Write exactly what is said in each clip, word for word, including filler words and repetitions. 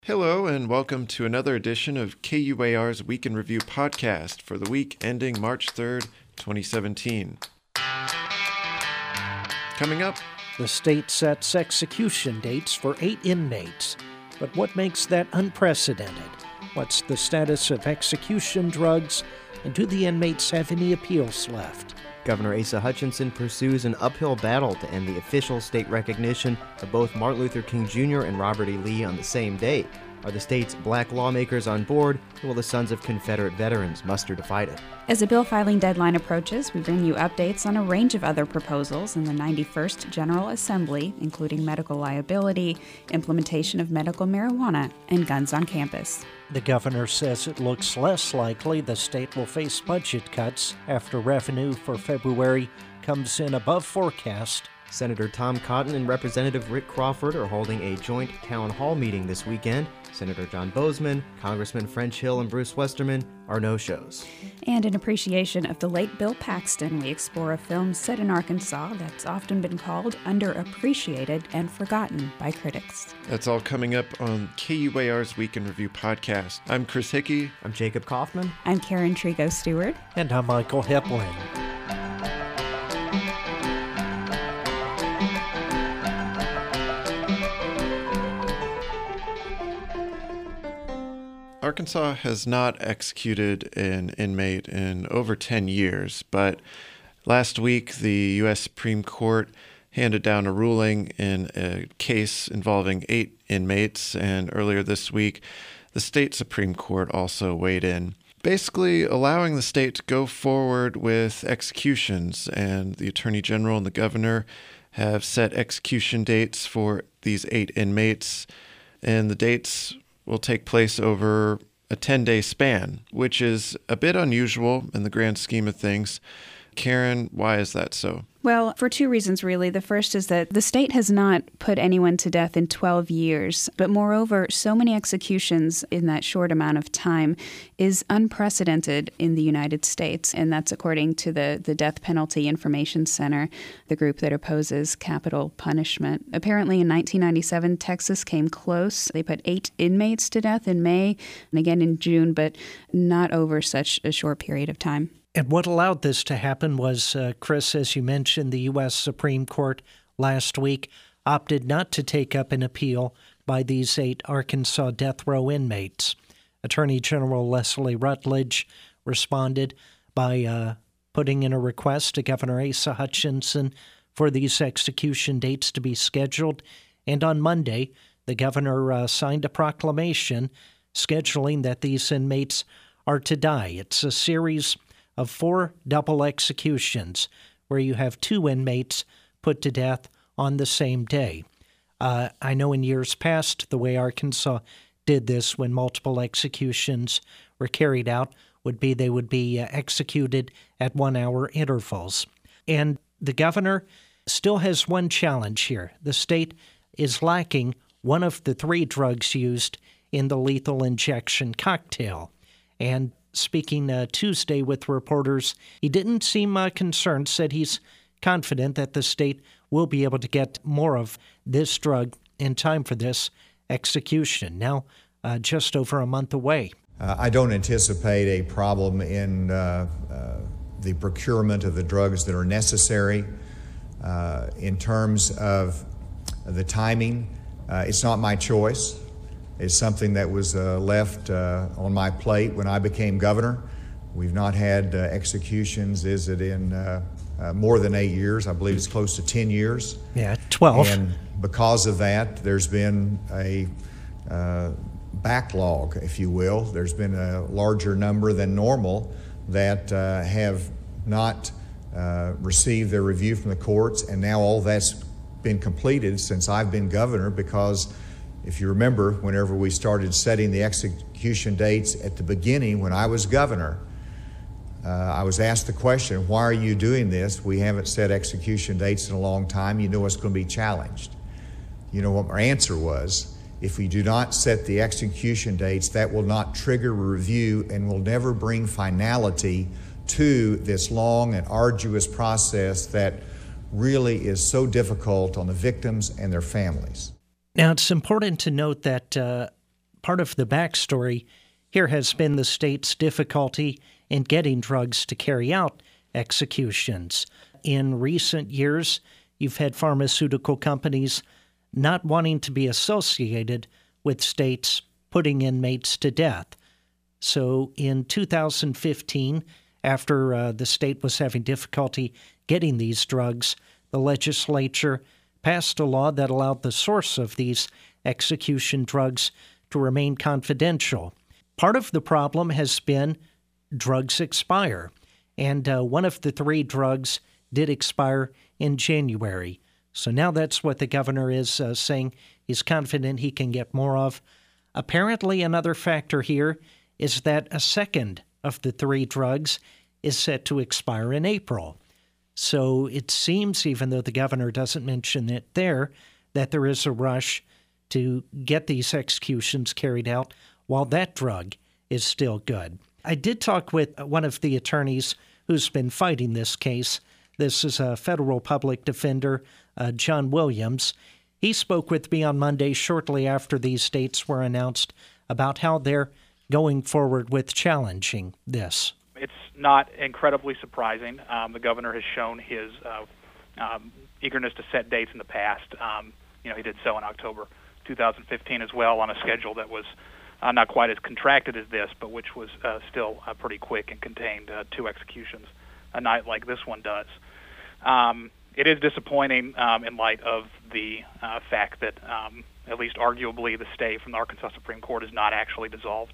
Hello and welcome to another edition of K U A R's Week in Review podcast for the week ending March third, twenty seventeen. Coming up, the state sets execution dates for eight inmates. But what makes that unprecedented? What's the status of execution drugs? And do the inmates have any appeals left? Governor Asa Hutchinson pursues an uphill battle to end the official state recognition of both Martin Luther King Junior and Robert E. Lee on the same day. Are the state's black lawmakers on board, or will the sons of Confederate veterans muster to fight it? As a bill filing deadline approaches, we bring you updates on a range of other proposals in the ninety-first General Assembly, including medical liability, implementation of medical marijuana, and guns on campus. The governor says it looks less likely the state will face budget cuts after revenue for February comes in above forecast. Senator Tom Cotton and Representative Rick Crawford are holding a joint town hall meeting this weekend. Senator John Bozeman, Congressman French Hill, and Bruce Westerman are no-shows. And in appreciation of the late Bill Paxton, we explore a film set in Arkansas that's often been called underappreciated and forgotten by critics. That's all coming up on K U A R's Week in Review podcast. I'm Chris Hickey. I'm Jacob Kaufman. I'm Karen Trigo-Stewart. And I'm Michael Heplin. Arkansas has not executed an inmate in over ten years, but last week the U S Supreme Court handed down a ruling in a case involving eight inmates, and earlier this week the state Supreme Court also weighed in, basically allowing the state to go forward with executions, and the Attorney General and the governor have set execution dates for these eight inmates, and the dates will take place over a ten-day span, which is a bit unusual in the grand scheme of things. Karen, why is that so? Well, for two reasons, really. The first is that the state has not put anyone to death in twelve years, but moreover, so many executions in that short amount of time is unprecedented in the United States, and that's according to the, the Death Penalty Information Center, the group that opposes capital punishment. Apparently, in nineteen ninety-seven, Texas came close. They put eight inmates to death in May and again in June, but not over such a short period of time. And what allowed this to happen was, uh, Chris, as you mentioned, the U S Supreme Court last week opted not to take up an appeal by these eight Arkansas death row inmates. Attorney General Leslie Rutledge responded by uh, putting in a request to Governor Asa Hutchinson for these execution dates to be scheduled. And on Monday, the governor uh, signed a proclamation scheduling that these inmates are to die. It's a series of four double executions where you have two inmates put to death on the same day. Uh, I know in years past, the way Arkansas did this when multiple executions were carried out would be they would be uh, executed at one-hour intervals. And the governor still has one challenge here. The state is lacking one of the three drugs used in the lethal injection cocktail. And speaking uh, Tuesday with reporters, he didn't seem uh, concerned, said he's confident that the state will be able to get more of this drug in time for this execution, now uh, just over a month away. Uh, I don't anticipate a problem in uh, uh, the procurement of the drugs that are necessary. Uh, in terms of the timing, uh, it's not my choice. It's something that was uh, left uh, on my plate when I became governor. We've not had uh, executions, is it in uh, uh, more than eight years? I believe it's close to ten years. Yeah, twelve. And because of that, there's been a uh, backlog, if you will. There's been a larger number than normal that uh, have not uh, received their review from the courts, and now all that's been completed since I've been governor, because if you remember, whenever we started setting the execution dates at the beginning when I was governor, uh, I was asked the question, why are you doing this? We haven't set execution dates in a long time. You know it's going to be challenged. You know what my answer was? If we do not set the execution dates, that will not trigger a review and will never bring finality to this long and arduous process that really is so difficult on the victims and their families. Now, it's important to note that uh, part of the backstory here has been the state's difficulty in getting drugs to carry out executions. In recent years, you've had pharmaceutical companies not wanting to be associated with states putting inmates to death. So in two thousand fifteen, after uh, the state was having difficulty getting these drugs, the legislature passed a law that allowed the source of these execution drugs to remain confidential. Part of the problem has been drugs expire, and uh, one of the three drugs did expire in January. So now that's what the governor is uh, saying he's confident he can get more of. Apparently, another factor here is that a second of the three drugs is set to expire in April. So it seems, even though the governor doesn't mention it there, that there is a rush to get these executions carried out while that drug is still good. I did talk with one of the attorneys who's been fighting this case. This is a federal public defender, uh, John Williams. He spoke with me on Monday shortly after these dates were announced about how they're going forward with challenging this. It's not incredibly surprising. Um, the governor has shown his uh, um, eagerness to set dates in the past. Um, you know, he did so in October two thousand fifteen as well on a schedule that was uh, not quite as contracted as this, but which was uh, still uh, pretty quick and contained uh, two executions a night like this one does. Um, it is disappointing um, in light of the uh, fact that, um, at least arguably, the stay from the Arkansas Supreme Court is not actually dissolved.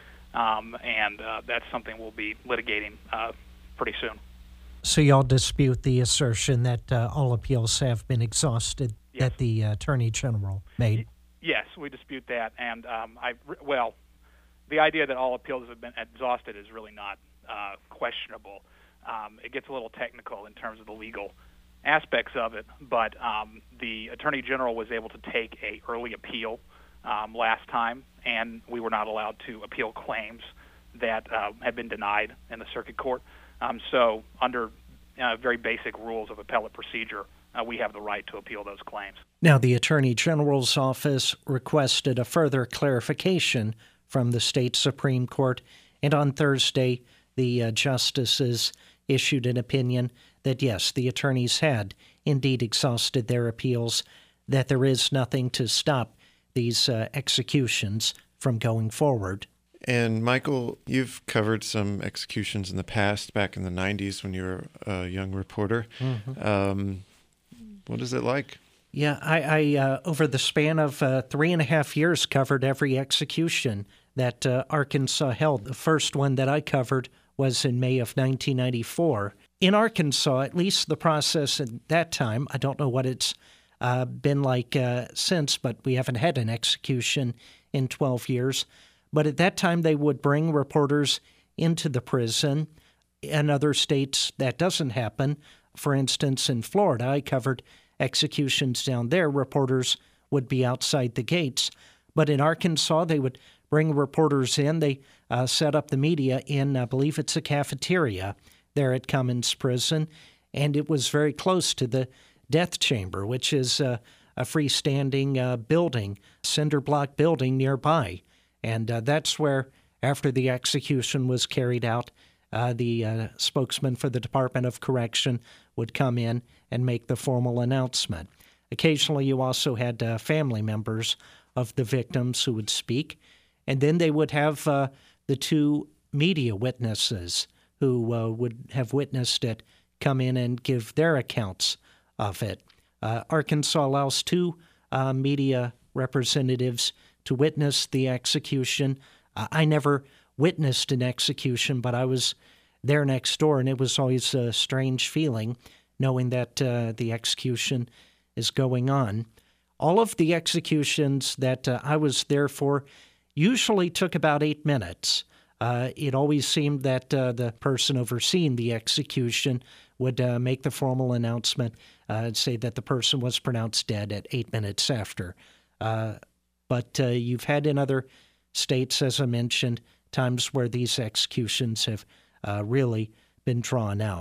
Um, and uh, that's something we'll be litigating uh, pretty soon. So y'all dispute the assertion that uh, all appeals have been exhausted Yes. that the uh, Attorney General made? Yes, we dispute that. And, um, I well, the idea that all appeals have been exhausted is really not uh, questionable. Um, it gets a little technical in terms of the legal aspects of it, but um, the Attorney General was able to take a early appeal um, last time, and we were not allowed to appeal claims that uh, had been denied in the circuit court. Um, so under uh, very basic rules of appellate procedure, uh, we have the right to appeal those claims. Now, the Attorney General's office requested a further clarification from the state Supreme Court, and on Thursday, the uh, justices issued an opinion that, yes, the attorneys had indeed exhausted their appeals, that there is nothing to stop these uh, executions from going forward. And Michael, you've covered some executions in the past, back in the nineties when you were a young reporter. Mm-hmm. Um, what is it like? Yeah, I, I uh, over the span of uh, three and a half years, covered every execution that uh, Arkansas held. The first one that I covered was in May of nineteen ninety-four. In Arkansas, at least the process at that time, I don't know what it's uh, been like uh, since, but we haven't had an execution in twelve years. But at that time, they would bring reporters into the prison. In other states, that doesn't happen. For instance, in Florida, I covered executions down there. Reporters would be outside the gates. But in Arkansas, they would bring reporters in. They uh, set up the media in, I believe it's a cafeteria there at Cummins Prison, and it was very close to the death chamber, which is uh, a freestanding uh, building, cinder block building nearby. And uh, that's where, after the execution was carried out, uh, the uh, spokesman for the Department of Correction would come in and make the formal announcement. Occasionally, you also had uh, family members of the victims who would speak, and then they would have uh, the two media witnesses who uh, would have witnessed it come in and give their accounts of it. Uh, Arkansas allows two uh, media representatives to witness the execution. Uh, I never witnessed an execution, but I was there next door, and it was always a strange feeling knowing that uh, the execution is going on. All of the executions that uh, I was there for usually took about eight minutes. Uh, it always seemed that uh, the person overseeing the execution would uh, make the formal announcement uh, and say that the person was pronounced dead at eight minutes after. Uh, but uh, you've had in other states, as I mentioned, times where these executions have uh, really been drawn out.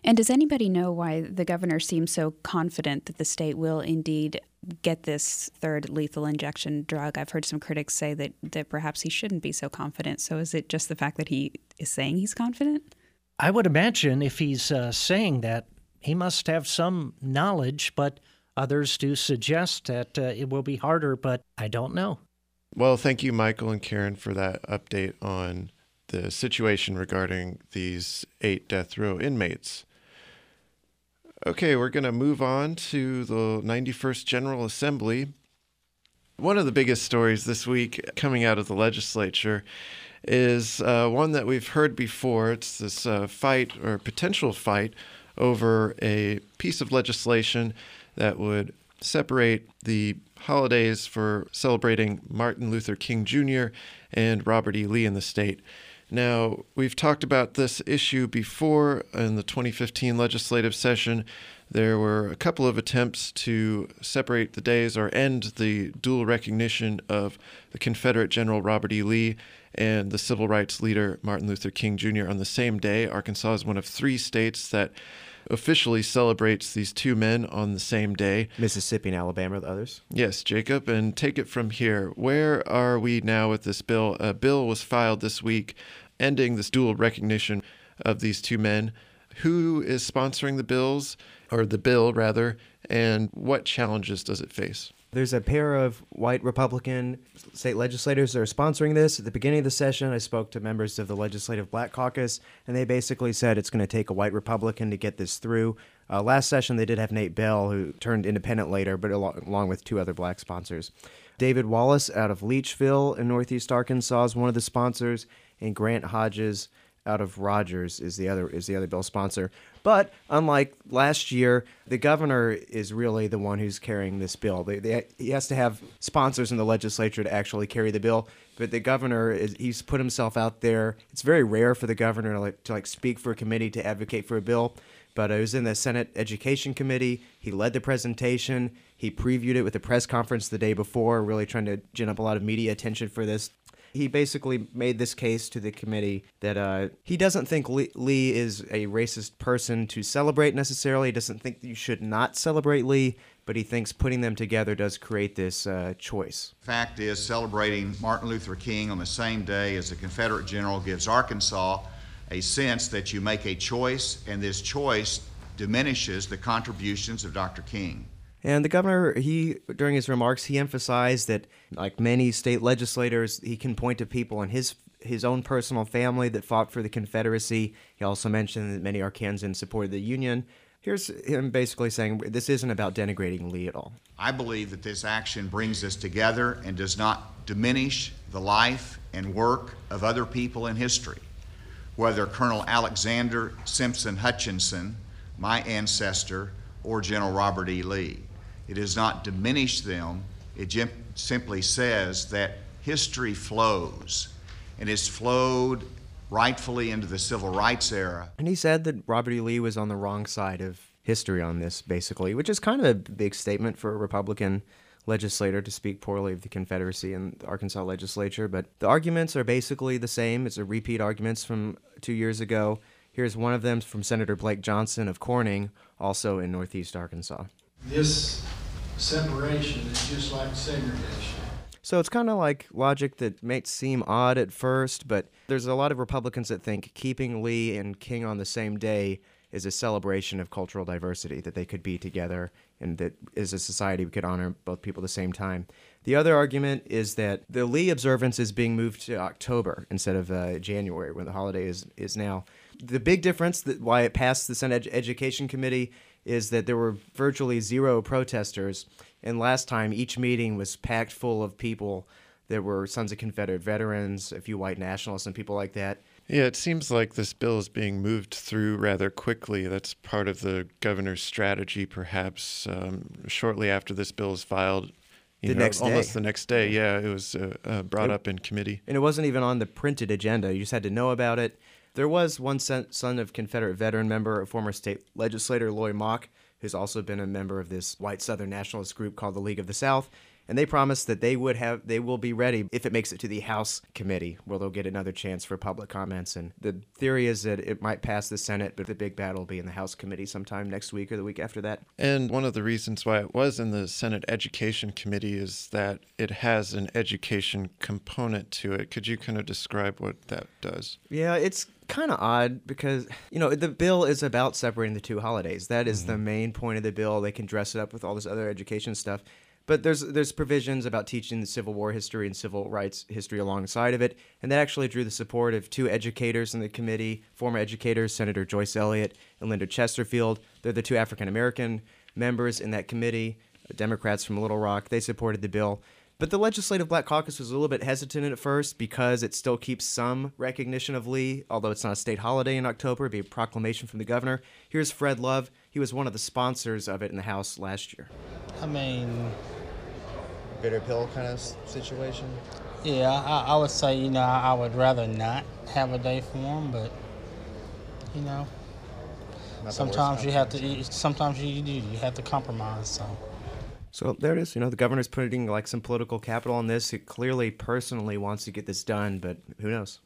And does anybody know why the governor seems so confident that the state will indeed get this third lethal injection drug? I've heard some critics say that, that perhaps he shouldn't be so confident. So is it just the fact that he is saying he's confident? I would imagine if he's uh, saying that, he must have some knowledge, but others do suggest that uh, it will be harder, but I don't know. Well, thank you, Michael and Karen, for that update on the situation regarding these eight death row inmates. Okay, we're going to move on to the ninety-first General Assembly. One of the biggest stories this week coming out of the legislature is uh, one that we've heard before. It's this uh, fight or potential fight over a piece of legislation that would separate the holidays for celebrating Martin Luther King Junior and Robert E. Lee in the state. Now, we've talked about this issue before in the twenty fifteen legislative session. There were a couple of attempts to separate the days or end the dual recognition of the Confederate General Robert E. Lee and the civil rights leader Martin Luther King Junior on the same day. Arkansas is one of three states that officially celebrates these two men on the same day. Mississippi and Alabama are the others. Yes, Jacob, and take it from here. Where are we now with this bill? A bill was filed this week ending this dual recognition of these two men. Who is sponsoring the bills, or the bill rather, and what challenges does it face? There's a pair of white Republican state legislators that are sponsoring this. At the beginning of the session, I spoke to members of the Legislative Black Caucus, and they basically said it's going to take a white Republican to get this through. Uh, last session, they did have Nate Bell, who turned independent later, but al- along with two other black sponsors. David Wallace out of Leachville in northeast Arkansas is one of the sponsors, and Grant Hodges out of Rogers is the other is the other bill sponsor. But unlike last year, the governor is really the one who's carrying this bill. They, they, he has to have sponsors in the legislature to actually carry the bill. But the governor is he's put himself out there. It's very rare for the governor to like to like speak for a committee to advocate for a bill. But it was in the Senate Education Committee. He led the presentation. He previewed it with a press conference the day before, really trying to gin up a lot of media attention for this. He basically made this case to the committee that uh, he doesn't think Lee, Lee is a racist person to celebrate necessarily. He doesn't think that you should not celebrate Lee, but he thinks putting them together does create this uh, choice. Fact is, celebrating Martin Luther King on the same day as the Confederate general gives Arkansas a sense that you make a choice, and this choice diminishes the contributions of Doctor King. And the governor, he during his remarks, he emphasized that, like many state legislators, he can point to people in his his own personal family that fought for the Confederacy. He also mentioned that many Arkansans supported the Union. Here's him basically saying this isn't about denigrating Lee at all. I believe that this action brings us together and does not diminish the life and work of other people in history, whether Colonel Alexander Simpson Hutchinson, my ancestor, or General Robert E. Lee. It does not diminish them. It jim- simply says that history flows, and it's flowed rightfully into the civil rights era. And he said that Robert E. Lee was on the wrong side of history on this, basically, which is kind of a big statement for a Republican legislator to speak poorly of the Confederacy in the Arkansas legislature. But the arguments are basically the same. It's a repeat arguments from two years ago. Here's one of them from Senator Blake Johnson of Corning, also in northeast Arkansas. This separation is just like segregation. So it's kind of like logic that might seem odd at first, but there's a lot of Republicans that think keeping Lee and King on the same day is a celebration of cultural diversity, that they could be together and that as a society we could honor both people at the same time. The other argument is that the Lee observance is being moved to October instead of uh, January, when the holiday is, is now. The big difference, that why it passed the Senate Ed- Education Committee, is that there were virtually zero protesters, and last time each meeting was packed full of people that were sons of Confederate veterans, a few white nationalists and people like that. Yeah, it seems like this bill is being moved through rather quickly. That's part of the governor's strategy, perhaps. Um, shortly after this bill is filed, you the know, next day. almost the next day, yeah, it was uh, uh, brought it, up in committee. And it wasn't even on the printed agenda. You just had to know about it. There was one son of Confederate veteran member, a former state legislator, Loy Mock, who's also been a member of this white Southern nationalist group called the League of the South. And they promised that they would have, they will be ready if it makes it to the House committee, where they'll get another chance for public comments. And the theory is that it might pass the Senate, but the big battle will be in the House committee sometime next week or the week after that. And one of the reasons why it was in the Senate Education Committee is that it has an education component to it. Could you kind of describe what that does? Yeah, it's kind of odd because, you know, the bill is about separating the two holidays. That is mm-hmm. the main point of the bill. They can dress it up with all this other education stuff. But there's there's provisions about teaching the Civil War history and civil rights history alongside of it, and that actually drew the support of two educators in the committee, former educators, Senator Joyce Elliott and Linda Chesterfield. They're the two African-American members in that committee, Democrats from Little Rock. They supported the bill. But the Legislative Black Caucus was a little bit hesitant at first because it still keeps some recognition of Lee, although it's not a state holiday in October. It'd be a proclamation from the governor. Here's Fred Love. He was one of the sponsors of it in the House last year. I mean, bitter pill kind of situation? Yeah, I, I would say, you know, I would rather not have a day for him, but, you know, sometimes you have to, sometimes you do, you have to compromise, so. So there it is. You know, the governor's putting like some political capital on this. He clearly personally wants to get this done, but who knows?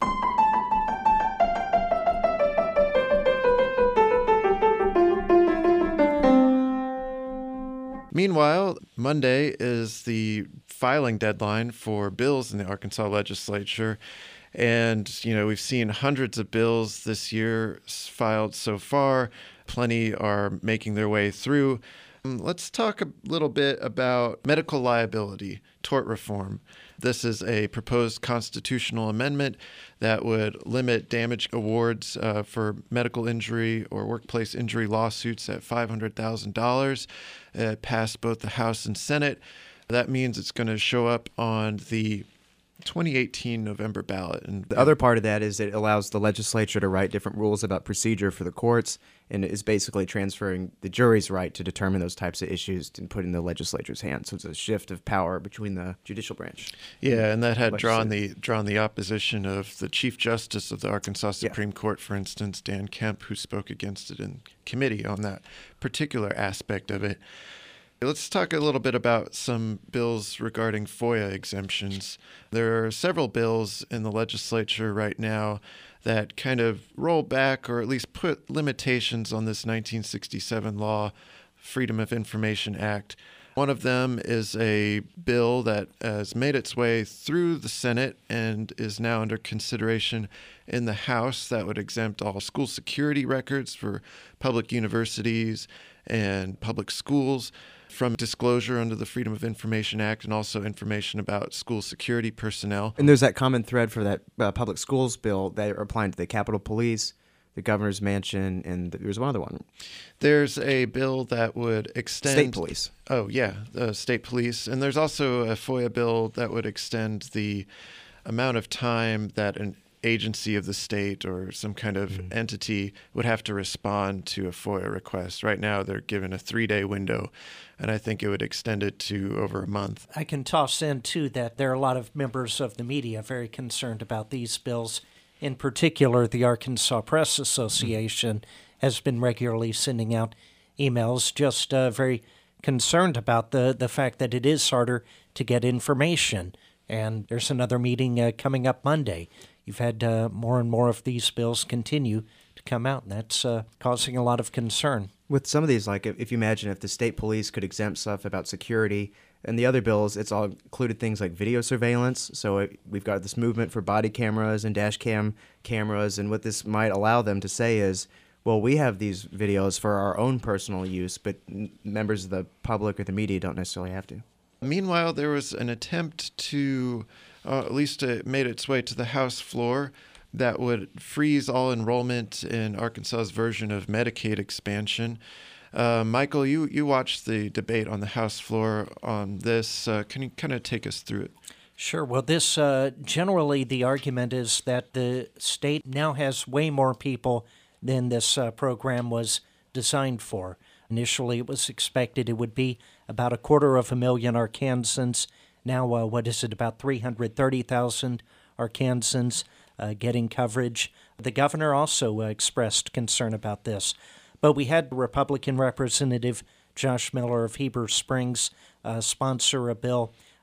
Meanwhile, Monday is the filing deadline for bills in the Arkansas legislature. And, you know, we've seen hundreds of bills this year filed so far. Plenty are making their way through. Let's talk a little bit about medical liability, tort reform. This is a proposed constitutional amendment that would limit damage awards uh, for medical injury or workplace injury lawsuits at five hundred thousand dollars. It passed both the House and Senate. That means it's going to show up on the twenty eighteen November ballot. And the other part of that is it allows the legislature to write different rules about procedure for the courts, and it is basically transferring the jury's right to determine those types of issues and put in the legislature's hands. So it's a shift of power between the judicial branch. Yeah, and that had drawn the drawn the opposition of the Chief Justice of the Arkansas Supreme yeah. Court, for instance, Dan Kemp, who spoke against it in committee on that particular aspect of it. Let's talk a little bit about some bills regarding FOIA exemptions. There are several bills in the legislature right now that kind of roll back or at least put limitations on this nineteen sixty-seven law, Freedom of Information Act. One of them is a bill that has made its way through the Senate and is now under consideration in the House that would exempt all school security records for public universities and public schools from disclosure under the Freedom of Information Act, and also information about school security personnel. And there's that common thread for that uh, public schools bill that are applying to the Capitol Police, the governor's mansion, and there's one other one. There's a bill that would extend... State police. Oh, yeah, the state police. And there's also a FOIA bill that would extend the amount of time that an agency of the state or some kind of mm. entity would have to respond to a FOIA request. Right now, they're given a three-day window, and I think it would extend it to over a month. I can toss in, too, that there are a lot of members of the media very concerned about these bills. In particular, the Arkansas Press Association mm. has been regularly sending out emails just uh, very concerned about the, the fact that it is harder to get information. And there's another meeting uh, coming up Monday. You've had uh, more and more of these bills continue to come out, and that's uh, causing a lot of concern. With some of these, like if, if you imagine if the state police could exempt stuff about security, and the other bills, it's all included things like video surveillance. So it, we've got this movement for body cameras and dash cam cameras, and what this might allow them to say is, well, we have these videos for our own personal use, but n- members of the public or the media don't necessarily have to. Meanwhile, there was an attempt to, uh, at least it made its way to the House floor, that would freeze all enrollment in Arkansas's version of Medicaid expansion. Uh, Michael, you, you watched the debate on the House floor on this. Uh, can you kind of take us through it? Sure. Well, this uh, generally the argument is that the state now has way more people than this uh, program was designed for. Initially, it was expected it would be about a quarter of a million Arkansans. Now, uh, what is it, about three hundred thirty thousand Arkansans uh, getting coverage. The governor also uh, expressed concern about this. But we had Republican Representative Josh Miller of Heber Springs uh, sponsor a bill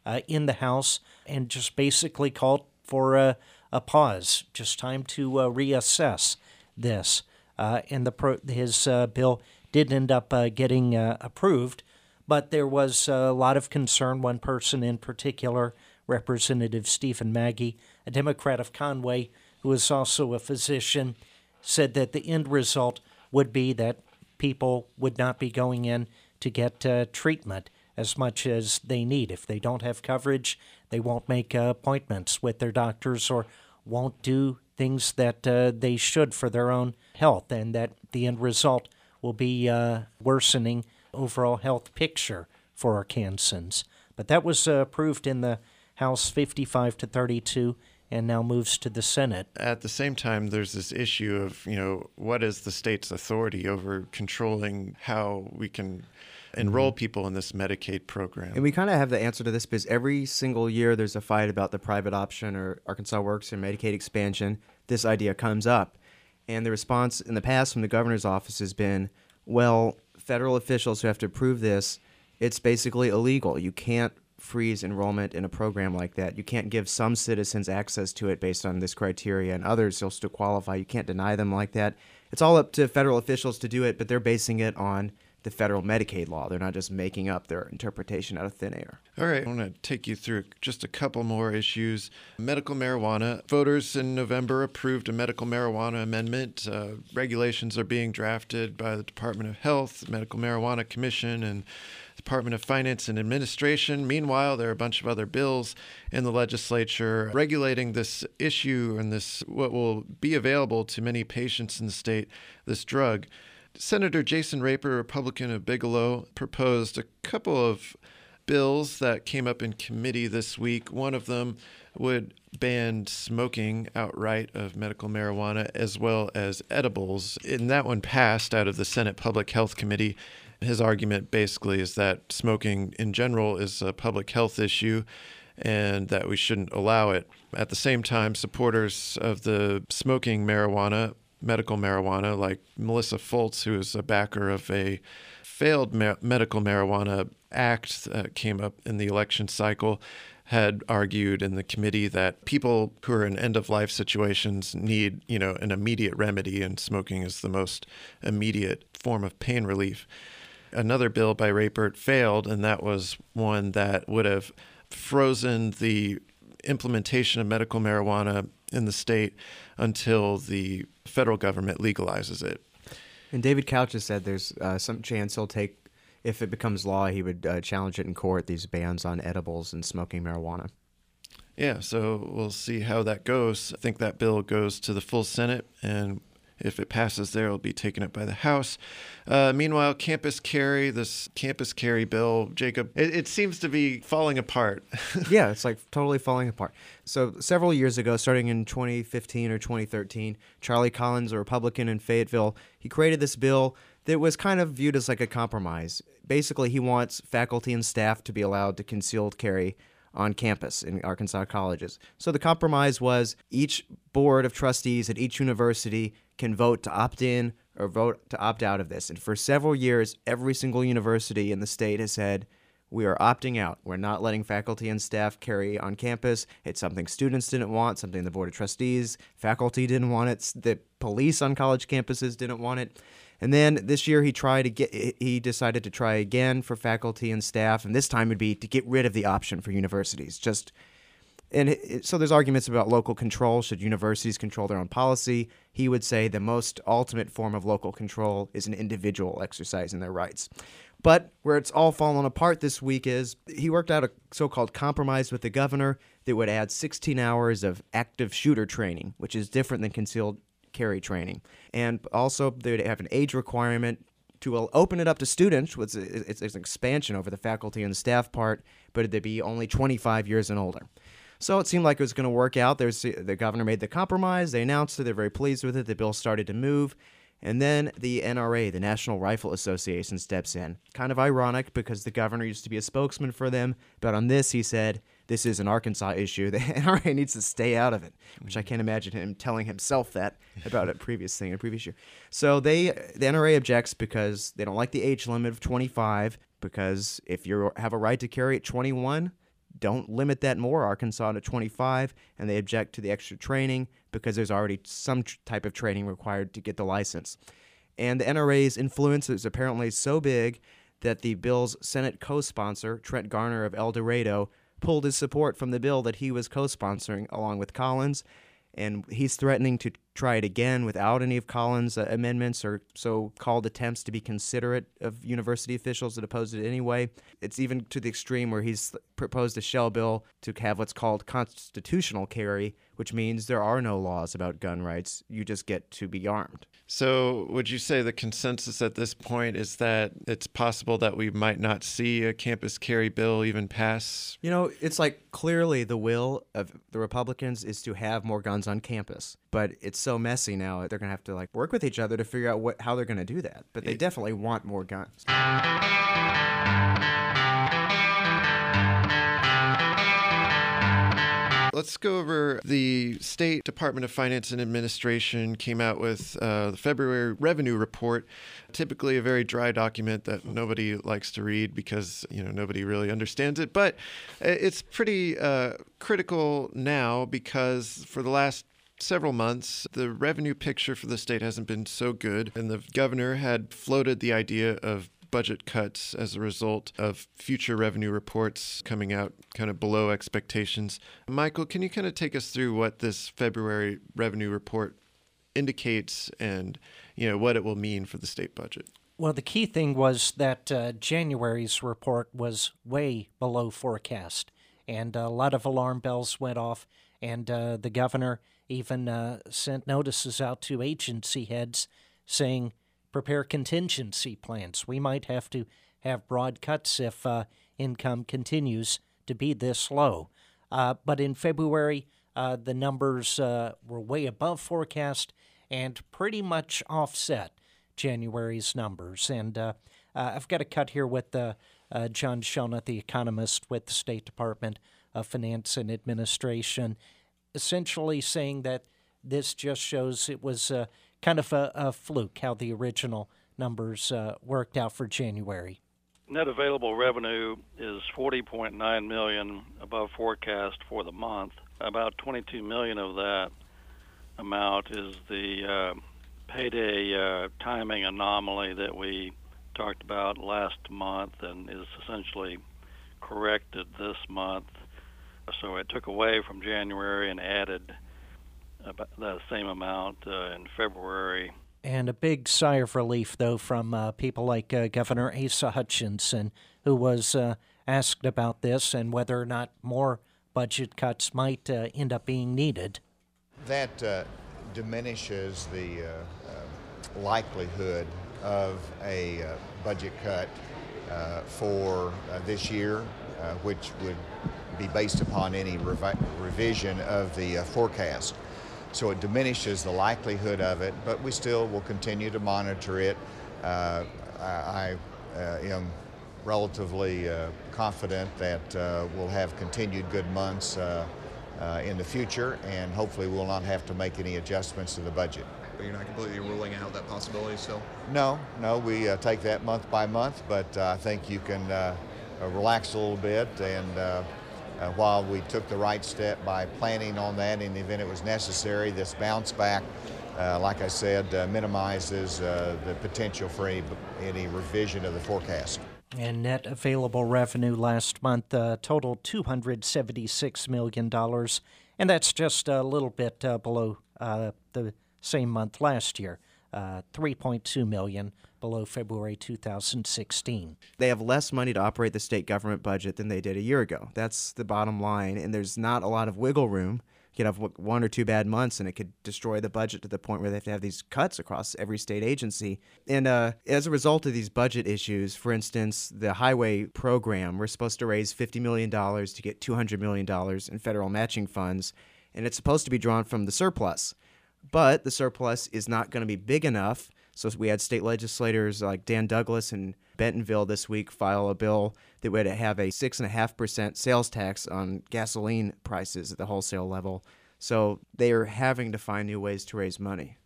uh, in the House and just basically called for a, a pause, just time to uh, reassess this. Uh, and the pro- his uh, bill did end up uh, getting uh, approved, but there was a lot of concern. One person in particular, Representative Stephen Maggie, a Democrat of Conway, who is also a physician, said that the end result would be that people would not be going in to get uh, treatment as much as they need. If they don't have coverage, they won't make uh, appointments with their doctors or won't do things that uh, they should for their own health, and that the end result will be uh, worsening overall health picture for Arkansans. But that was uh, approved in the House fifty-five to thirty-two and now moves to the Senate. At the same time, there's this issue of, you know, what is the state's authority over controlling how we can enroll people in this Medicaid program? And we kind of have the answer to this because every single year there's a fight about the private option or Arkansas Works or Medicaid expansion. This idea comes up. And the response in the past from the governor's office has been, well, federal officials who have to approve this, it's basically illegal. You can't freeze enrollment in a program like that. You can't give some citizens access to it based on this criteria, and others will still qualify. You can't deny them like that. It's all up to federal officials to do it, but they're basing it on the federal Medicaid law. They're not just making up their interpretation out of thin air. All right, I want to take you through just a couple more issues. Medical marijuana. Voters in November approved a medical marijuana amendment. Uh, regulations are being drafted by the Department of Health, the Medical Marijuana Commission, and Department of Finance and Administration. Meanwhile, there are a bunch of other bills in the legislature regulating this issue and this what will be available to many patients in the state, this drug. Senator Jason Raper, Republican of Bigelow, proposed a couple of bills that came up in committee this week. One of them would ban smoking outright of medical marijuana as well as edibles. And that one passed out of the Senate Public Health Committee. His argument basically is that smoking in general is a public health issue and that we shouldn't allow it. At the same time, supporters of the smoking marijuana, medical marijuana, like Melissa Fultz, who is a backer of a failed ma- medical marijuana act that came up in the election cycle, had argued in the committee that people who are in end-of-life situations need, you know, an immediate remedy, and smoking is the most immediate form of pain relief. Another bill by Rapert failed, and that was one that would have frozen the implementation of medical marijuana in the state until the federal government legalizes it. And David Couch has said there's uh, some chance he'll take, if it becomes law, he would uh, challenge it in court, these bans on edibles and smoking marijuana. Yeah, so we'll see how that goes. I think that bill goes to the full Senate, and if it passes there, it'll be taken up by the House. Uh, meanwhile, campus carry, this campus carry bill, Jacob, it, it seems to be falling apart. Yeah, it's like totally falling apart. So several years ago, starting in twenty fifteen or twenty thirteen, Charlie Collins, a Republican in Fayetteville, he created this bill that was kind of viewed as like a compromise. Basically, he wants faculty and staff to be allowed to concealed carry on campus in Arkansas colleges. So the compromise was each board of trustees at each university can vote to opt in or vote to opt out of this. And for several years, every single university in the state has said, we are opting out. We're not letting faculty and staff carry on campus. It's something students didn't want, something the board of trustees, faculty didn't want it, the police on college campuses didn't want it. And then this year he tried to get, he decided to try again for faculty and staff, and this time would be to get rid of the option for universities. Just and it, so there's arguments about local control. Should universities control their own policy? He would say the most ultimate form of local control is an individual exercising their rights. But where it's all fallen apart this week is he worked out a so-called compromise with the governor that would add sixteen hours of active shooter training, which is different than concealed carry training. And also they would have an age requirement to open it up to students. It's, it's, it's an expansion over the faculty and the staff part, but it'd be only twenty-five years and older. So it seemed like it was going to work out. There's, the governor made the compromise. They announced it. They're very pleased with it. The bill started to move. And then the N R A, the National Rifle Association, steps in. Kind of ironic because the governor used to be a spokesman for them. But on this, he said, this is an Arkansas issue. The N R A needs to stay out of it, which I can't imagine him telling himself that about a previous thing, a previous year. So they, the N R A objects because they don't like the age limit of twenty-five, because if you have a right to carry at twenty-one, don't limit that more, Arkansas, to twenty-five, and they object to the extra training because there's already some tr- type of training required to get the license. And the N R A's influence is apparently so big that the bill's Senate co-sponsor, Trent Garner of El Dorado, pulled his support from the bill that he was co-sponsoring along with Collins, and he's threatening to try it again without any of Collins' uh, amendments or so-called attempts to be considerate of university officials that opposed it anyway. It's even to the extreme where he's proposed a shell bill to have what's called constitutional carry, which means there are no laws about gun rights. You just get to be armed. So would you say the consensus at this point is that it's possible that we might not see a campus carry bill even pass? You know, it's like clearly the will of the Republicans is to have more guns on campus, but it's so messy now that they're going to have to like work with each other to figure out what how they're going to do that. But they definitely want more guns. Let's go over the State Department of Finance and Administration came out with uh, the February revenue report, typically a very dry document that nobody likes to read because, you know, nobody really understands it. But it's pretty uh, critical now because for the last several months, the revenue picture for the state hasn't been so good. And the governor had floated the idea of budget cuts as a result of future revenue reports coming out kind of below expectations. Michael, can you kind of take us through what this February revenue report indicates and, you know, what it will mean for the state budget? Well, the key thing was that uh, January's report was way below forecast, and a lot of alarm bells went off, and uh, the governor even uh, sent notices out to agency heads saying, prepare contingency plans. We might have to have broad cuts if uh, income continues to be this low. Uh, but in February, uh, the numbers uh, were way above forecast and pretty much offset January's numbers. And uh, uh, I've got a cut here with uh, uh, John Shona, the economist with the State Department of Finance and Administration, essentially saying that this just shows it was uh, kind of a, a fluke how the original numbers uh, worked out for January. Net available revenue is forty point nine million dollars above forecast for the month. About twenty-two million dollars of that amount is the uh, payday uh, timing anomaly that we talked about last month and is essentially corrected this month. So it took away from January and added about the same amount uh, in February. And a big sigh of relief, though, from uh, people like uh, Governor Asa Hutchinson, who was uh, asked about this and whether or not more budget cuts might uh, end up being needed. That uh, diminishes the uh, uh, likelihood of a uh, budget cut uh, for uh, this year, uh, which would be based upon any revi- revision of the uh, forecast. So it diminishes the likelihood of it, but we still will continue to monitor it. Uh, I, I uh, am relatively uh, confident that uh, we'll have continued good months uh, uh, in the future, and hopefully we'll not have to make any adjustments to the budget. But you're not completely ruling out that possibility still? No, no, we uh, take that month by month, but uh, I think you can uh, uh, relax a little bit and uh, Uh, while we took the right step by planning on that in the event it was necessary, this bounce back, uh, like I said, uh, minimizes uh, the potential for any, any revision of the forecast. And net available revenue last month uh, totaled two hundred seventy-six million dollars, and that's just a little bit uh, below uh, the same month last year. Uh, three point two million dollars below February two thousand sixteen. They have less money to operate the state government budget than they did a year ago. That's the bottom line, and there's not a lot of wiggle room. You could have one or two bad months, and it could destroy the budget to the point where they have to have these cuts across every state agency. And uh, as a result of these budget issues, for instance, the highway program, we're supposed to raise fifty million dollars to get two hundred million dollars in federal matching funds, and it's supposed to be drawn from the surplus. But the surplus is not going to be big enough. So we had state legislators like Dan Douglas in Bentonville this week file a bill that would have a six point five percent sales tax on gasoline prices at the wholesale level. So they are having to find new ways to raise money.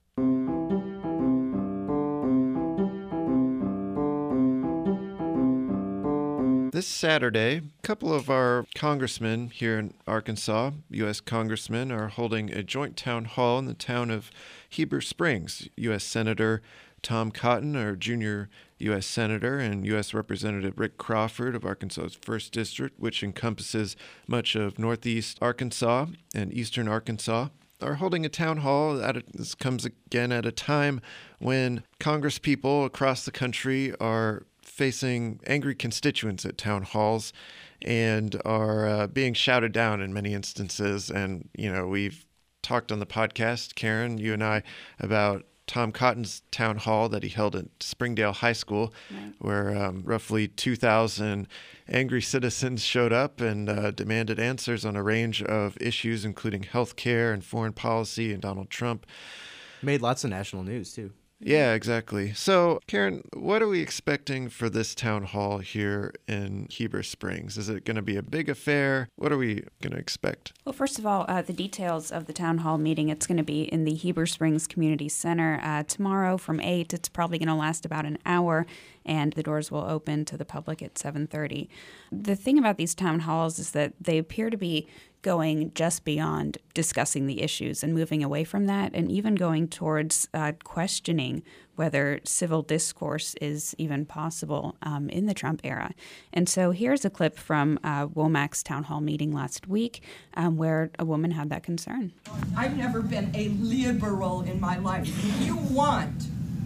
This Saturday, a couple of our congressmen here in Arkansas, U S congressmen, are holding a joint town hall in the town of Heber Springs. U S Senator Tom Cotton, our junior U S Senator, and U S Representative Rick Crawford of Arkansas's first District, which encompasses much of northeast Arkansas and eastern Arkansas, are holding a town hall. At a, this comes again at a time when congresspeople across the country are facing angry constituents at town halls and are uh, being shouted down in many instances. And, you know, we've talked on the podcast, Karen, you and I, about Tom Cotton's town hall that he held at Springdale High School, right, where um, roughly two thousand angry citizens showed up and uh, demanded answers on a range of issues, including health care and foreign policy and Donald Trump. Made lots of national news, too. Yeah, exactly. So, Karen, what are we expecting for this town hall here in Heber Springs? Is it going to be a big affair? What are we going to expect? Well, first of all, uh, the details of the town hall meeting, it's going to be in the Heber Springs Community Center uh, tomorrow from eight. It's probably going to last about an hour, and the doors will open to the public at seven thirty. The thing about these town halls is that they appear to be going just beyond discussing the issues and moving away from that, and even going towards uh, questioning whether civil discourse is even possible um, in the Trump era. And so here's a clip from uh, Womac's town hall meeting last week um, where a woman had that concern. I've never been a liberal in my life. If you want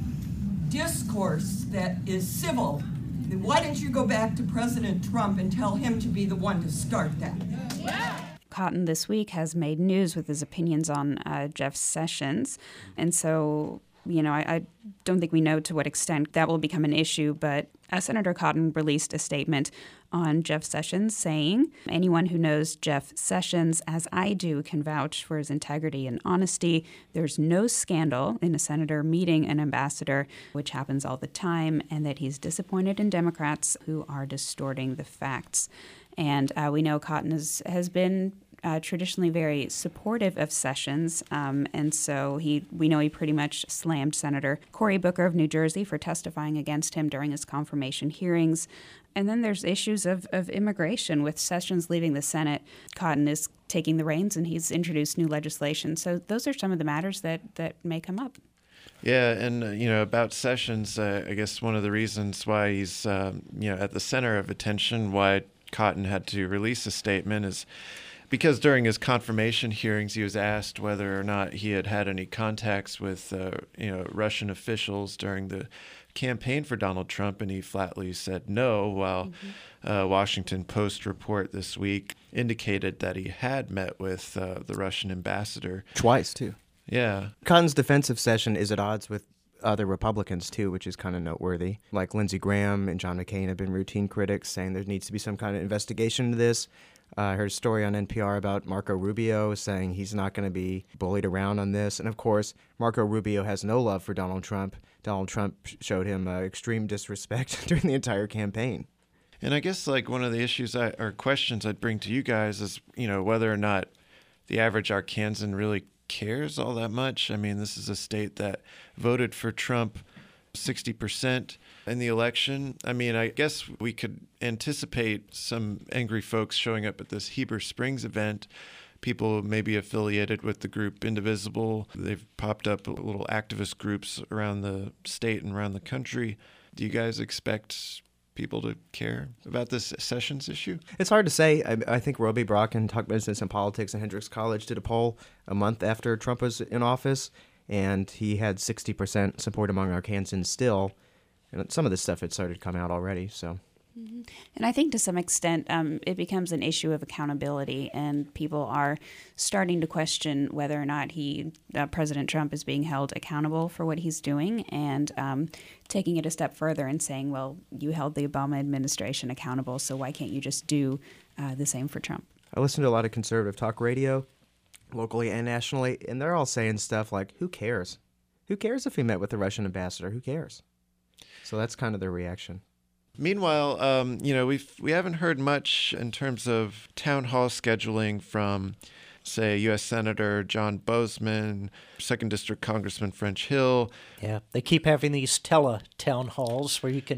discourse that is civil, then why don't you go back to President Trump and tell him to be the one to start that? Yeah. Cotton this week has made news with his opinions on uh, Jeff Sessions. And so, you know, I, I don't think we know to what extent that will become an issue, but uh, Senator Cotton released a statement on Jeff Sessions saying, anyone who knows Jeff Sessions as I do can vouch for his integrity and honesty. There's no scandal in a senator meeting an ambassador, which happens all the time, and that he's disappointed in Democrats who are distorting the facts. And uh, we know Cotton has, has been uh, traditionally very supportive of Sessions, um, and so he we know he pretty much slammed Senator Cory Booker of New Jersey for testifying against him during his confirmation hearings. And then there's issues of, of immigration. With Sessions leaving the Senate, Cotton is taking the reins, and he's introduced new legislation. So those are some of the matters that, that may come up. Yeah, and, uh, you know, about Sessions, uh, I guess one of the reasons why he's, um, you know, at the center of attention, why Cotton had to release a statement is because during his confirmation hearings, he was asked whether or not he had had any contacts with, uh, you know, Russian officials during the campaign for Donald Trump, and he flatly said no, while mm-hmm. uh, Washington Post report this week indicated that he had met with uh, the Russian ambassador. Twice, too. Yeah. Cotton's defensive session is at odds with other Republicans, too, which is kind of noteworthy. Like Lindsey Graham and John McCain have been routine critics saying there needs to be some kind of investigation into this. Uh, I heard a story on N P R about Marco Rubio saying he's not going to be bullied around on this. And, of course, Marco Rubio has no love for Donald Trump. Donald Trump showed him uh, extreme disrespect during the entire campaign. And I guess, like, one of the issues I, or questions I'd bring to you guys is, you know, whether or not the average Arkansan really cares all that much. I mean, this is a state that voted for Trump sixty percent in the election. I mean, I guess we could anticipate some angry folks showing up at this Heber Springs event, people maybe affiliated with the group Indivisible. They've popped up little activist groups around the state and around the country. Do you guys expect people to care about this Sessions issue? It's hard to say. I, I think Roby Brocken, Talk Business and Politics at Hendrix College, did a poll a month after Trump was in office, and he had sixty percent support among Arkansans still. And some of this stuff had started to come out already, so... Mm-hmm. And I think to some extent um, it becomes an issue of accountability, and people are starting to question whether or not he, uh, President Trump, is being held accountable for what he's doing, and um, taking it a step further and saying, well, you held the Obama administration accountable, so why can't you just do uh, the same for Trump? I listen to a lot of conservative talk radio, locally and nationally, and they're all saying stuff like, who cares? Who cares if he met with the Russian ambassador? Who cares? So that's kind of their reaction. Meanwhile, um, you know, we've we haven't heard much in terms of town hall scheduling from, say, U S Senator John Boozman, second District Congressman French Hill. Yeah, they keep having these tele town halls where you can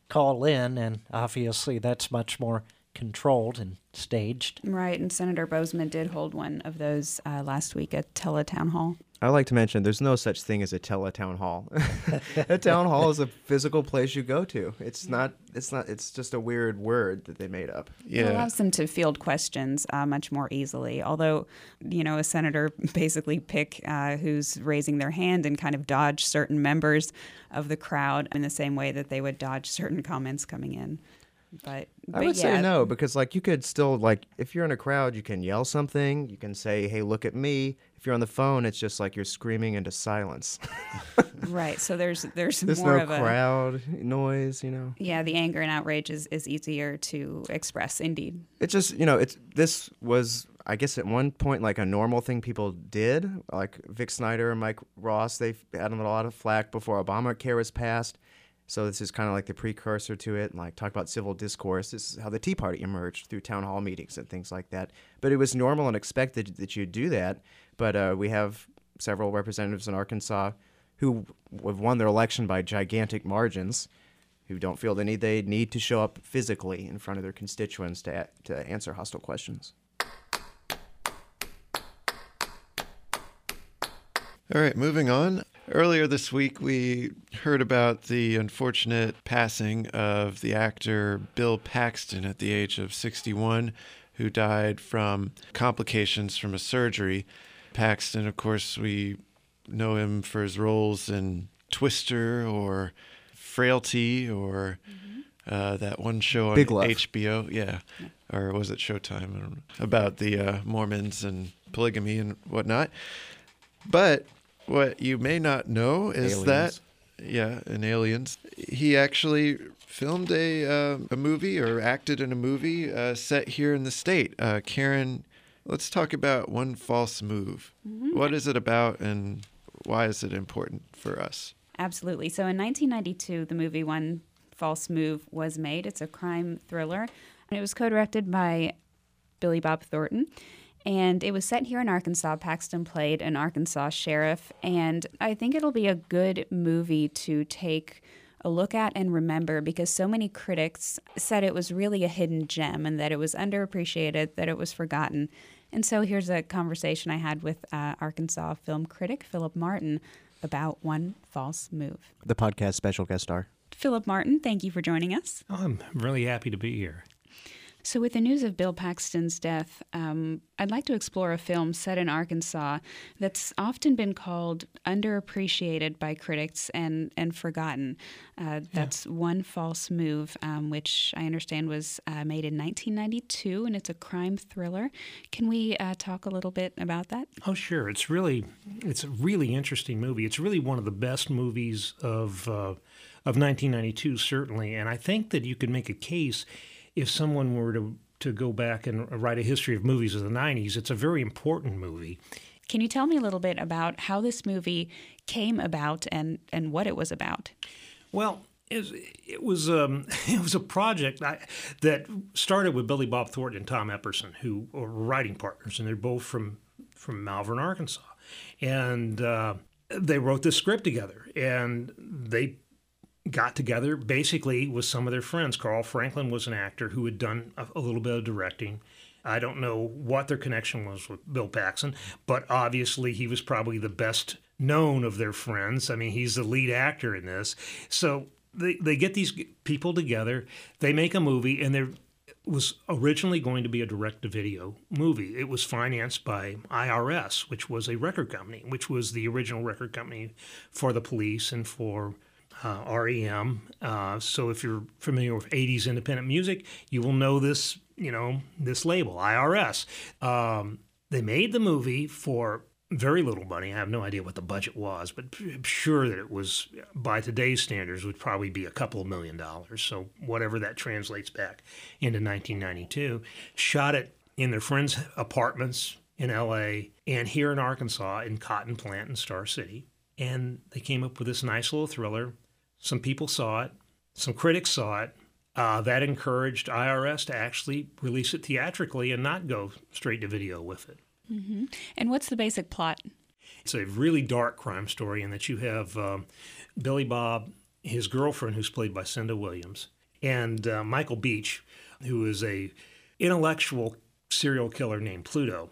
call in, and obviously that's much more controlled and staged. Right, and Senator Bozeman did hold one of those uh, last week at Teletown Hall. I like to mention there's no such thing as a teletown hall. A town hall is a physical place you go to. It's not. It's not. It's just a weird word that they made up. Yeah. It allows them to field questions uh, much more easily. Although, you know, a senator basically pick uh, who's raising their hand and kind of dodge certain members of the crowd in the same way that they would dodge certain comments coming in. But, but I would yeah. say no, because like you could still, like, if you're in a crowd, you can yell something. You can say, "Hey, look at me." If you're on the phone, it's just like you're screaming into silence. Right. So there's there's, there's more no of a crowd noise, you know. Yeah, the anger and outrage is, is easier to express. Indeed. It's just, you know, it's this was, I guess, at one point like a normal thing people did. Like Vic Snyder and Mike Ross, they've had a lot of flack before Obamacare was passed. So this is kind of like the precursor to it, and like talk about civil discourse. This is how the Tea Party emerged through town hall meetings and things like that. But it was normal and expected that you do that. But uh, we have several representatives in Arkansas who have won their election by gigantic margins, who don't feel the need they need to show up physically in front of their constituents to to answer hostile questions. All right, moving on. Earlier this week, we heard about the unfortunate passing of the actor Bill Paxton at the age of sixty-one, who died from complications from a surgery. Paxton, of course, we know him for his roles in Twister or Frailty or mm-hmm. uh, that one show on Big Love. H B O. Yeah. yeah. Or was it Showtime? I don't know. About the uh, Mormons and polygamy and whatnot. But what you may not know is Aliens. that, yeah, in Aliens, he actually filmed a uh, a movie or acted in a movie uh, set here in the state. Uh, Karen, let's talk about One False Move. Mm-hmm. What is it about, and why is it important for us? Absolutely. So in nineteen ninety-two, the movie One False Move was made. It's a crime thriller, and it was co-directed by Billy Bob Thornton. And it was set here in Arkansas. Paxton played an Arkansas sheriff. And I think it'll be a good movie to take a look at and remember, because so many critics said it was really a hidden gem and that it was underappreciated, that it was forgotten. And so here's a conversation I had with uh, Arkansas film critic Philip Martin about One False Move. The podcast special guest star. Philip Martin, thank you for joining us. Oh, I'm really happy to be here. So with the news of Bill Paxton's death, um, I'd like to explore a film set in Arkansas that's often been called underappreciated by critics and, and forgotten. Uh, that's yeah. One False Move, um, which I understand was uh, made in nineteen ninety-two, and it's a crime thriller. Can we uh, talk a little bit about that? Oh, sure. It's really, it's a really interesting movie. It's really one of the best movies of uh, of nineteen ninety-two, certainly, and I think that you could make a case. If someone were to, to go back and write a history of movies of the nineties, it's a very important movie. Can you tell me a little bit about how this movie came about and, and what it was about? Well, it, it was um, it was a project I, that started with Billy Bob Thornton and Tom Epperson, who were writing partners, and they're both from, from Malvern, Arkansas. And uh, they wrote this script together, and they got together basically with some of their friends. Carl Franklin was an actor who had done a, a little bit of directing. I don't know what their connection was with Bill Paxton, but obviously he was probably the best known of their friends. I mean, he's the lead actor in this. So they, they get these people together, they make a movie, and there was originally going to be a direct-to-video movie. It was financed by I R S, which was a record company, which was the original record company for the Police and for Uh, R E M. Uh, so if you're familiar with eighties independent music, you will know this, you know, this label, I R S. Um, they made the movie for very little money. I have no idea what the budget was, but I'm sure that it was, by today's standards, would probably be a couple of million dollars. So whatever that translates back into nineteen ninety-two. Shot it in their friends' apartments in L A and here in Arkansas in Cotton Plant and Star City. And they came up with this nice little thriller. Some people saw it. Some critics saw it. Uh, that encouraged I R S to actually release it theatrically and not go straight to video with it. Mm-hmm. And what's the basic plot? It's a really dark crime story in that you have um, Billy Bob, his girlfriend, who's played by Cinda Williams, and uh, Michael Beach, who is a intellectual serial killer named Pluto.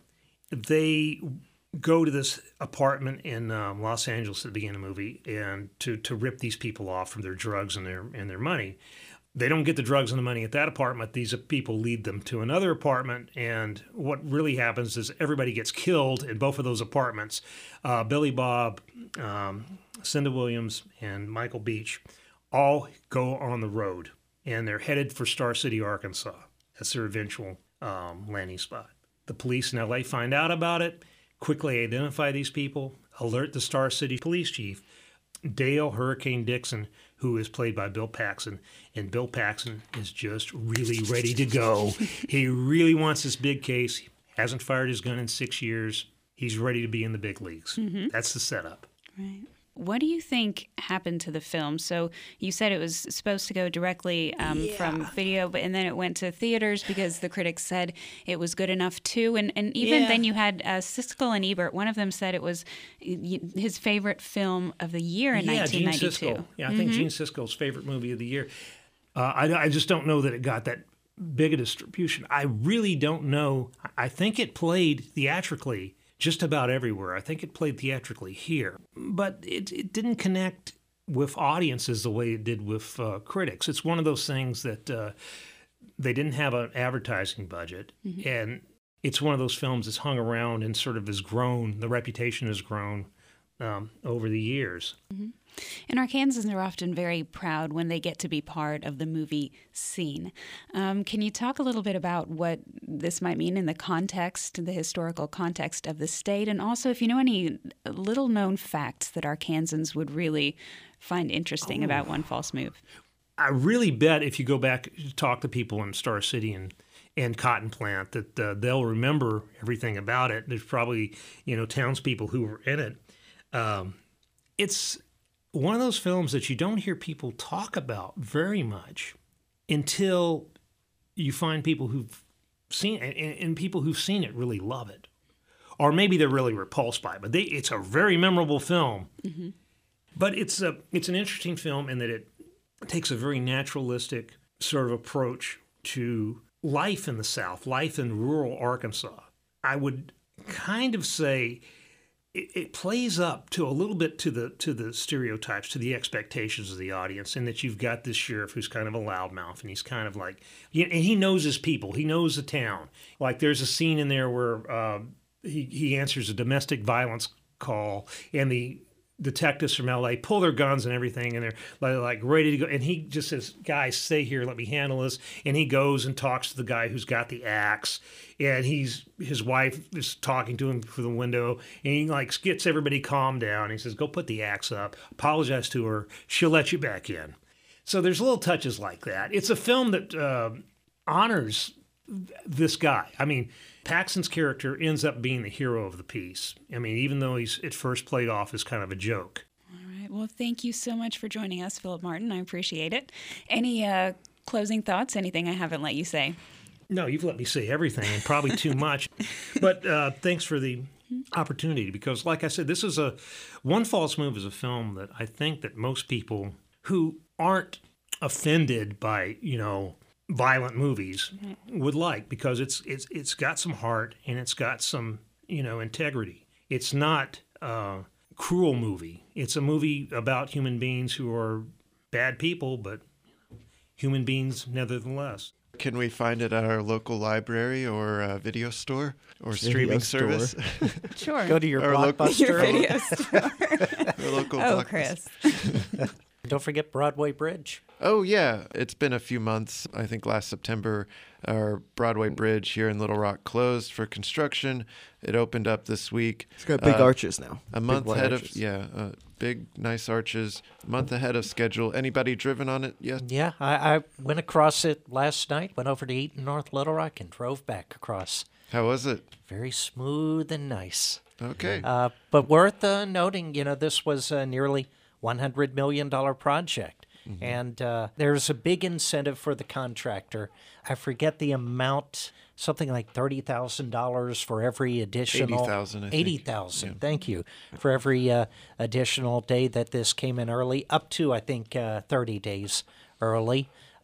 They go to this apartment in um, Los Angeles at the beginning of the movie and to, to rip these people off from their drugs and their and their money. They don't get the drugs and the money at that apartment. These people lead them to another apartment, and what really happens is everybody gets killed in both of those apartments. Uh, Billy Bob, um, Cinda Williams, and Michael Beach all go on the road, and they're headed for Star City, Arkansas. That's their eventual um, landing spot. The police in L A find out about it, quickly identify these people, alert the Star City police chief, Dale Hurricane Dixon, who is played by Bill Paxton. And Bill Paxton is just really ready to go. He really wants this big case. He hasn't fired his gun in six years. He's ready to be in the big leagues. Mm-hmm. That's the setup. Right. What do you think happened to the film? So you said it was supposed to go directly um, yeah. from video, but and then it went to theaters because the critics said it was good enough too. And and even yeah. then you had uh, Siskel and Ebert. One of them said it was his favorite film of the year in yeah, nineteen ninety-two. Gene Siskel. Yeah, I think mm-hmm. Gene Siskel's favorite movie of the year. Uh, I, I just don't know that it got that big a distribution. I really don't know. I think it played theatrically just about everywhere. I think it played theatrically here, but it, it didn't connect with audiences the way it did with uh, critics. It's one of those things that uh, they didn't have an advertising budget, mm-hmm. and it's one of those films that's hung around and sort of has grown, the reputation has grown um, over the years. Mm-hmm. And Arkansans are often very proud when they get to be part of the movie scene. Um, can you talk a little bit about what this might mean in the context, the historical context of the state, and also if you know any little-known facts that Arkansans would really find interesting oh. about One False Move? I really bet if you go back to talk to people in Star City and and Cotton Plant that uh, they'll remember everything about it. There's probably, you know, townspeople who were in it. Um, it's one of those films that you don't hear people talk about very much until you find people who've seen it, and, and people who've seen it really love it. Or maybe they're really repulsed by it, but they, it's a very memorable film. Mm-hmm. But it's a it's an interesting film in that it takes a very naturalistic sort of approach to life in the South, life in rural Arkansas. I would kind of say it, it plays up to a little bit to the to the stereotypes, to the expectations of the audience, in that you've got this sheriff who's kind of a loudmouth, and he's kind of like, and he knows his people, he knows the town. Like there's a scene in there where uh, he he answers a domestic violence call, and the detectives from L A pull their guns and everything, and they're like, like ready to go. And he just says, "Guys, stay here. Let me handle this." And he goes and talks to the guy who's got the axe, and he's his wife is talking to him through the window, and he like gets everybody calmed down. He says, "Go put the axe up. Apologize to her. She'll let you back in." So there's little touches like that. It's a film that uh, honors this guy. I mean, Paxton's character ends up being the hero of the piece. I mean, even though he's at first played off as kind of a joke. All right. Well, thank you so much for joining us, Philip Martin. I appreciate it. Any uh, closing thoughts? Anything I haven't let you say? No, you've let me say everything, and probably too much. But uh, thanks for the opportunity, because like I said, this is a One False Move is a film that I think that most people who aren't offended by, you know, violent movies would like, because it's it's it's got some heart and it's got some, you know, integrity. It's not a cruel movie. It's a movie about human beings who are bad people, but human beings nevertheless. Can we find it at our local library or uh, video store or video streaming store. service? Sure. Go to your our Blockbuster. Your video store. Our local oh, Blockbuster. Chris. Don't forget Broadway Bridge. Oh, yeah. It's been a few months. I think last September, our Broadway Bridge here in Little Rock closed for construction. It opened up this week. It's got big uh, arches now. A month ahead arches. of, yeah, uh, big, nice arches. A month ahead of schedule. Anybody driven on it yet? Yeah, I, I went across it last night, went over to Eaton, North Little Rock, and drove back across. How was it? Very smooth and nice. Okay. Uh, but worth uh, noting, you know, this was a nearly one hundred million dollars project. Mm-hmm. And uh, there's a big incentive for the contractor. I forget the amount, something like thirty thousand dollars for every additional... eighty thousand dollars, I eighty thousand dollars, yeah. Thank you. For every uh, additional day that this came in early, up to, I think, uh, thirty days early.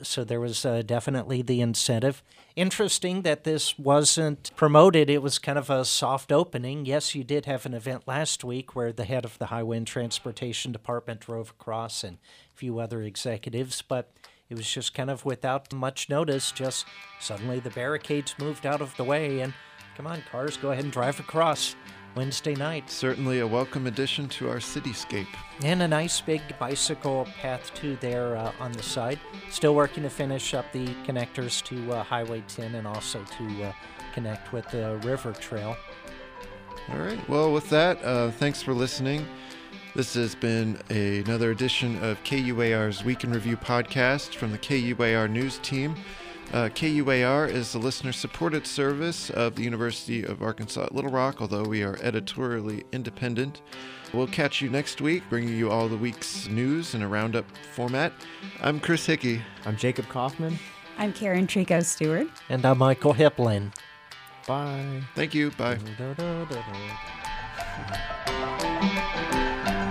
so there was uh, definitely the incentive. Interesting that this wasn't promoted. It was kind of a soft opening. Yes, you did have an event last week where the head of the Highway and Transportation Department drove across and a few other executives, but it was just kind of without much notice. Just suddenly the barricades moved out of the way, and come on, cars, go ahead and drive across Wednesday night. Certainly a welcome addition to our cityscape. And a nice big bicycle path, too, there uh, on the side. Still working to finish up the connectors to uh, Highway ten and also to uh, connect with the river trail. All right. Well, with that, uh, thanks for listening. This has been a, another edition of K U A R's Week in Review podcast from the K U A R News team. Uh, K U A R is the listener-supported service of the University of Arkansas at Little Rock, although we are editorially independent. We'll catch you next week, bringing you all the week's news in a roundup format. I'm Chris Hickey. I'm Jacob Kaufman. I'm Karen Trico-Stewart. And I'm Michael Hiplin. Bye. Thank you. Bye. Da, da, da, da.